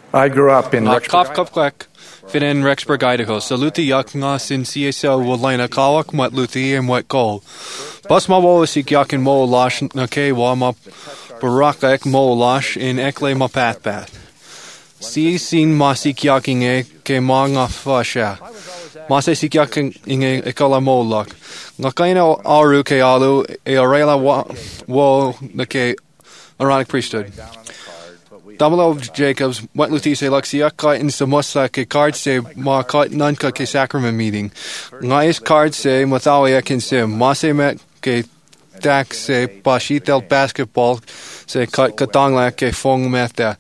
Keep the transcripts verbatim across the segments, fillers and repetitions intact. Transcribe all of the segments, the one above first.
I grew up in Nach Rexburg. Kaf Kapkwek, fin in Rexburg, Idaho. So Luthi yak nga sin C S L Wallina Kawak, Mwet Luthi, and Mwet Goal. Bus ma wo sik yakin mo lash na ke wa ma baraka ek mo lash in ekle ma pat pat. Si sin ma sik yaking e ke ma nga fasha. Ma se sik yaking inge ekala mo lak. Nga kaina aru ke alu e arela wa wo na ke Aaronic priesthood. Damalo Jacobs, what Luthi se laxia kite in Samosa ke card se ma kite nanka ke sacrament meeting. Ngais card se mathawa can sim. Ma se met ke dak se pashitel basketball se kite katangla ke fong meta.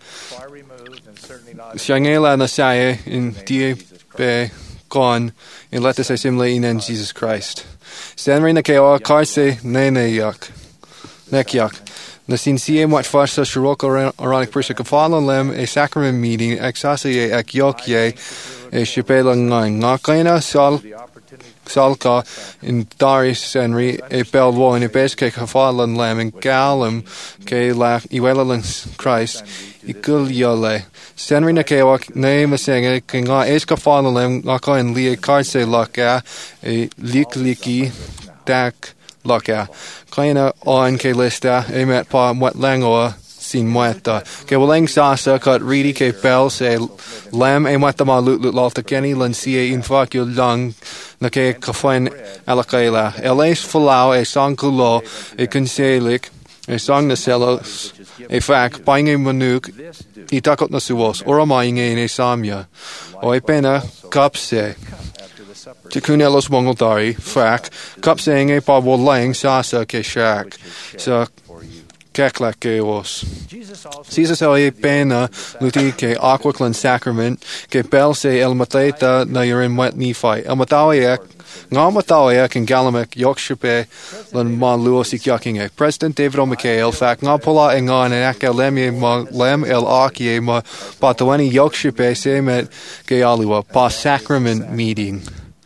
Shangela na saye in die be con in let se simle in Jesus Christ. Senri na ke o card se nene yak. Nek yak. Na sin C M wat fast sa Shiroko Aaronic priesthood ka follow lem a sacrament meeting exasie ek yokye e shipela ngang nga kaina sal salka in Darius Henry e belwo in e beske ka follow lem in galum ke la iwela Christ ikul yole Senri na kewak name singa kinga es ka follow lem nga kain li karse laka e likliki dak Laka. Kaina on ke lista e met pa mwet langoa sin mweta. Ke walang sasa kat reedy ke bell se lem e mweta ma lut lut lalta keni lan siya in fak yu lang na ke kafain alakaila. Eles falau e sang kulo e kunselik e sang na selos e fak paing e manuk i takot na suos ora maing e samya. O e pena kapse. Tikunelos Mongoltari, fak, kap saying a pa lang sasa ke shak, sa keklak ke os. Jesus el pena luti ke aquaklan sacrament, ke bel se el mateta na yurin wet Nephi, el matawayak, nga matawayak in galamek yokshipe lan ma luos ikyaking ek. President David O'Mckay fak nga pola e nga en ek lemye ma lem el akye ma patawani yokshipe se met ke aliwa pa sacrament meeting.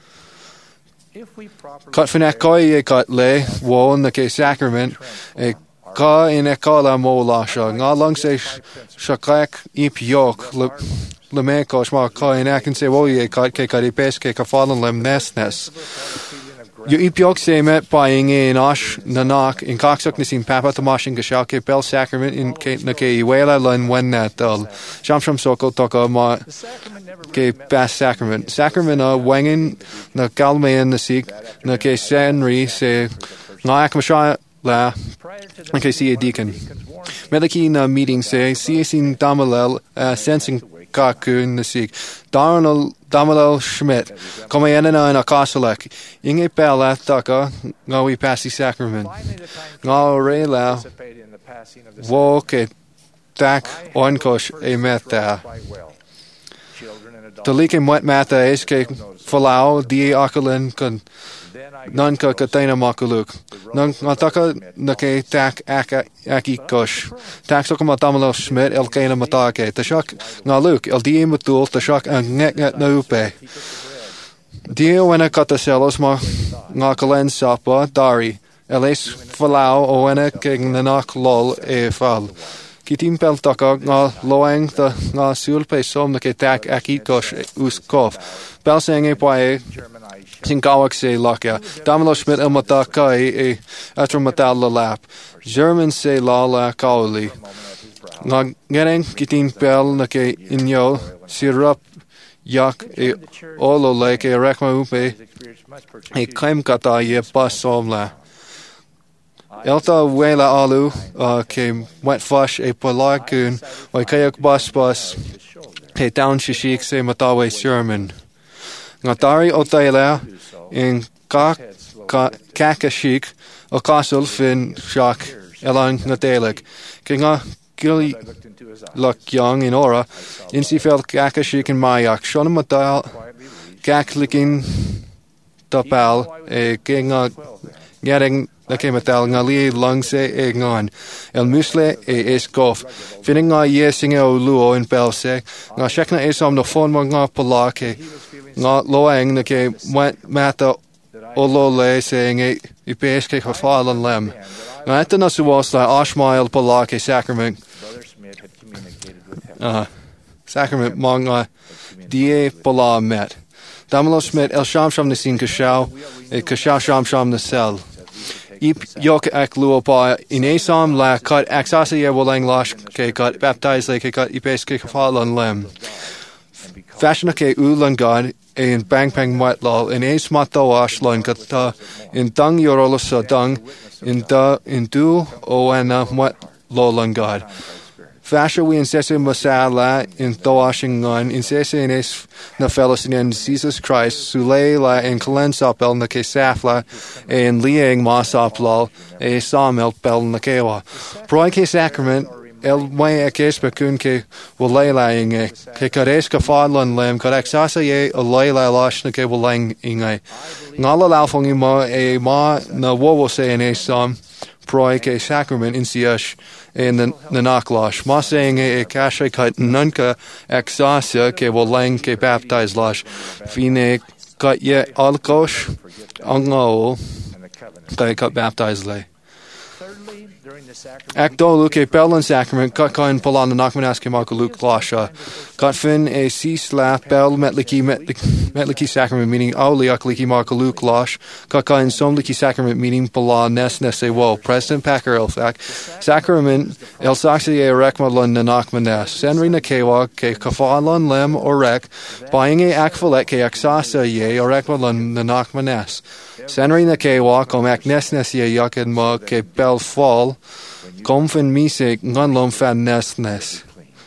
Kat finak koi e kat le wo na ke sacrament e ka in e kala mo la sha nga lang se shakak ip yok le le me ko shma ka in akin se wo ye kat ke kat ipes ke ka fallen lem nesnes you ip yok se met buying in ash nanak in coxuk nisin papa tamashin gashal ke bel sacrament in ke na ke wela lan when that dal sham sham soko toka ma ke bas sacrament sacrament a wangin na kalmean na sik na ke senri se na akmasha la na ke si a deacon mediki na meeting se si sin damalel uh, sensing kakun na sik darnal Damalel Schmidt come en na akasalek inge pela taka nga we passi sacrament nga rela wo ke tak onkosh e meta Talike mwet mata is ke falau di akalan kan nan ka katena makuluk nan ataka na ke tak aka aki kosh tak so kama tamalo Schmidt el kena matake tashak nga luk el di matul tashak ang ngek ngek na upe di wena kata selos ma nga kalen sapa dari eles falau o wena ke nanak lol e fal Kitim pel taka nga loang ta nga sulpe som na ke tak aki kosh us kof. Pel seng e pae sin kawak se laka. Damalo Schmidt el mataka e atra matal la lap. German se la la kauli. Nga ngereng kitim pel na ke inyo sirap yak e olo le ke rekma upe e kaim kata ye pas som la. Elta wela alu uh, ke wet fash e palakun o kayak bus bus he down shishik se matawe Sherman. Ngatari o taila in ka kakashik o kasul fin shak elang natelek. Kinga gili luk young in ora in si fel kakashik in mayak. Shona matal kaklikin tapal e kinga getting na ke matal nga li langse e ngan el musle e eskof finning nga yesing o luo in belse nga shekna esom no fon mo nga palake nga loang na ke mata o lo le saying e i peske gefalan lem nga etta na suwas la ashmael palake sacrament uh sacrament mga die pala met. Damalos met el sham sham na sin kashaw, e kashaw sham sham na sel. Ip yok ak luopa in asam la cut axasa ye wolang lash ke cut baptized like cut ipes ke kafalon lem. Fashion ke ulan god in bang pang mat lol in as mato ashlon kata in dung yorolosa dung in da in du o ana mat lolan god. Fasha we insese masala in toashingon insese in es na fellows in Jesus Christ sule la in kalensapel na kesafla in liang masaplal e samel pel na kewa. Proi ke sacrament el way a case bakun ke walela inge ke kares ka fadlan lem karak sasa ye a layla lash na ke walang inge ngala laufong mo e ma na wowo se in a sam proi ke sacrament in siash in the naklash ma saying e kasha kat nunka exasa ke walang ke baptized lash fine kat ye alkosh ango ke kat baptized lay Acto Luke Pellan Sacrament, cut coin Polan the Knockmanaski Marco Luke Lasha. Cut fin a sea slap bell metliki metliki sacrament meaning Auliak Liki Marco Luke Lash. Cut coin some Liki Sacrament meaning Polan Nes Nesse Wo. President Packer Elfac. Sacrament El Saxi a Rekmalon the Knockmanas. Senri na Kewa ke Kafalon Lem or Rek. Buying a Akvalet ke Axasa ye or Rekmalon the Knockmanas. Senri na Kewa kom ak Nes Nes ye Yakin Ma ke Bell Fall. Komfen misik nganlom fan nes nes.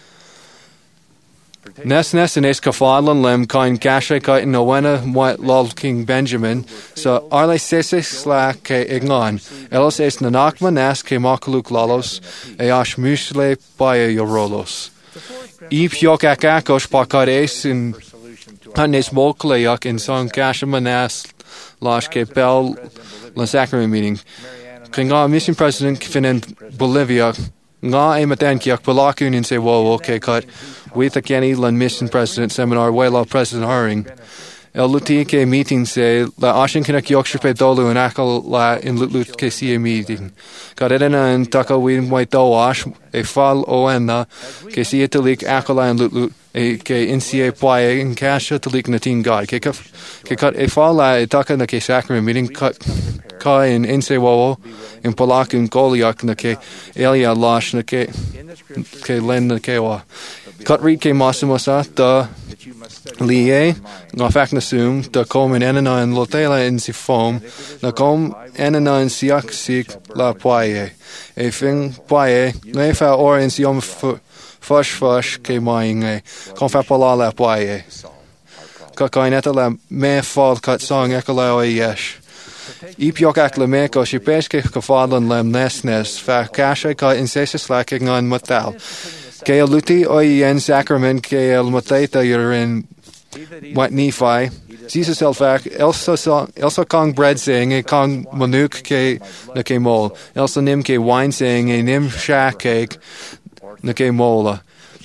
Nes nes in es kafadlan lem kain gashe ka in owena wat lol King Benjamin so arle sese sla ke ignan elos es nanakma nas ke makaluk lalos e ash musle baye yorolos. Ip yok akakos pakades in hanes molkleyak in son gashamanas lash ke bel la sacrament meeting. Nga mission president fin in Bolivia nga e matankiak balakun in say wo okay cut with a kenny lan mission president seminar wela president haring el luti ke meeting say la ashin kinak yokshipe dolu in akal la in lut ke see meeting got it in and taka win white do ash e fal oena ke see it lik akala in lut e ke in ca pae in kasha to lik natin god ke ke cut e fal la taka na ke sacrament meeting cut ka in inse wo in Polakun Goliak na ke Elia Lash na ke ke len na ke wa cut read ke masimasa da lie na fact na sum da kom in enana in lotela in si foam na kom enana in siak sik la poie e fin poie na fa or in si om fush fush ke maing e kom fa pola la poie ka kaineta la me fall cut song ekala o yesh Ip yok ak le meko si peske kafadlan lem nes nes fa kasha ka insese slacking on matal. Ke luti o yen sacrament ke el mateta you're in what Nephi. Jesus elfak elsa elsa kong bread saying a kong manuk ke na ke mol. Elsa nim ke wine saying a nim shak cake na ke mola.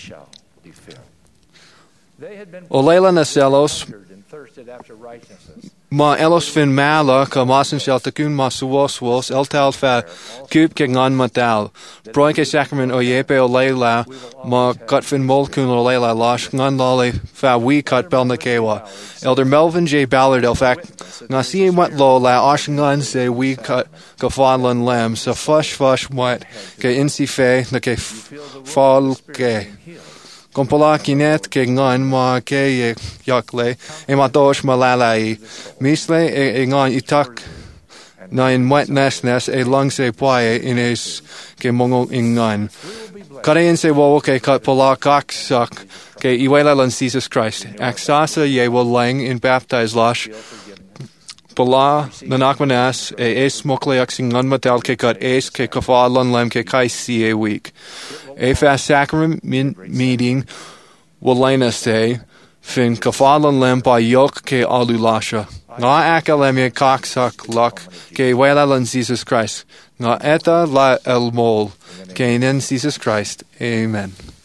Olela naselos ma elos fin mala ka masen sheltakun ma suwoswos el tal fa kup ke ngan matal broin ke sacrament o yepe o leila ma cut fin molkun o leila lash ngan lale fa we cut bel na kewa elder Melvin J Ballard el fact na si wat lo la ashngan se we cut ka fadlan lem so fush fush what ke insi fe na ke fall ke Kompola kinet ke ngan ma ke yakle e ma dosh malalai misle e ngan itak na in wet nesnes e long se poie in es ke mongo ingan kare in se wo ke kat pola kak sak ke iwela lan Jesus Christ axasa ye will lang in baptize lash Pola nanakmanas e es mokleak singan matal ke kat es ke kafalan lem ke kai si a week a fast sacrament meeting will lena say fin kafalan lem pa yok ke alulasha nga akalemia kaksak lak ke wela lan Jesus Christ nga eta la el mol ke nen Jesus Christ amen.